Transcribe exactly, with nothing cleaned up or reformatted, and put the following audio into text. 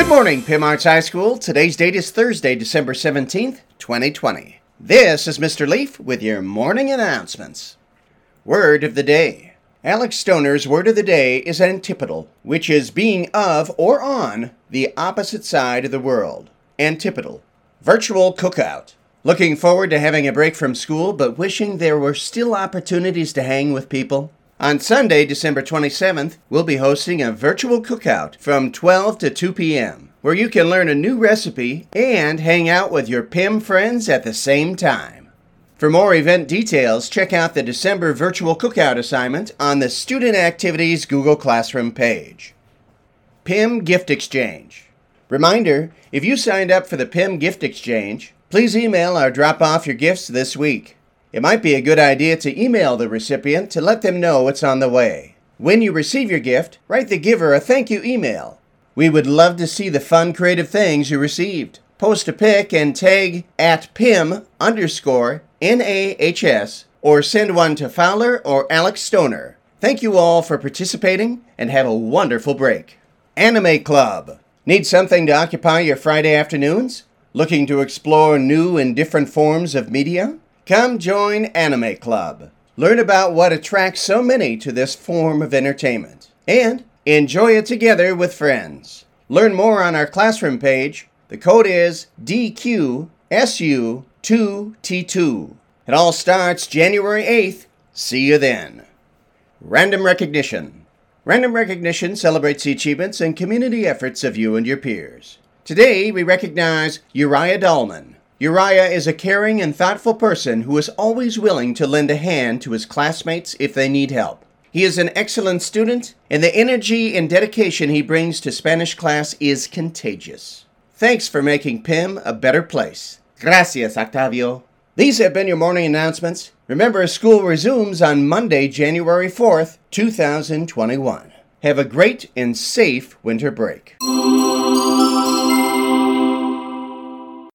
Good morning, Pim Arts High School. Today's date is Thursday, December seventeenth, twenty twenty. This is Mister Leaf with your morning announcements. Word of the day. Alex Stoner's word of the day is antipodal, which is being of or on the opposite side of the world. Antipodal. Virtual cookout. Looking forward to having a break from school, but wishing there were still opportunities to hang with people? On Sunday, December twenty-seventh, we'll be hosting a virtual cookout from twelve to two p.m., where you can learn a new recipe and hang out with your P I M friends at the same time. For more event details, check out the December virtual cookout assignment on the Student Activities Google Classroom page. P I M Gift Exchange. Reminder, if you signed up for the P I M Gift Exchange, please email or drop off your gifts this week. It might be a good idea to email the recipient to let them know it's on the way. When you receive your gift, write the giver a thank you email. We would love to see the fun, creative things you received. Post a pic and tag at Pim underscore N A H S or send one to Fowler or Alex Stoner. Thank you all for participating and have a wonderful break. Anime Club. Need something to occupy your Friday afternoons? Looking to explore new and different forms of media? Come join Anime Club. Learn about what attracts so many to this form of entertainment. And enjoy it together with friends. Learn more on our classroom page. The code is D Q S U two T two. It all starts January eighth. See you then. Random Recognition. Random Recognition celebrates the achievements and community efforts of you and your peers. Today, we recognize Uriah Dahlman. Uriah is a caring and thoughtful person who is always willing to lend a hand to his classmates if they need help. He is an excellent student, and the energy and dedication he brings to Spanish class is contagious. Thanks for making P I M a better place. Gracias, Octavio. These have been your morning announcements. Remember, school resumes on Monday, January fourth, two thousand twenty-one. Have a great and safe winter break.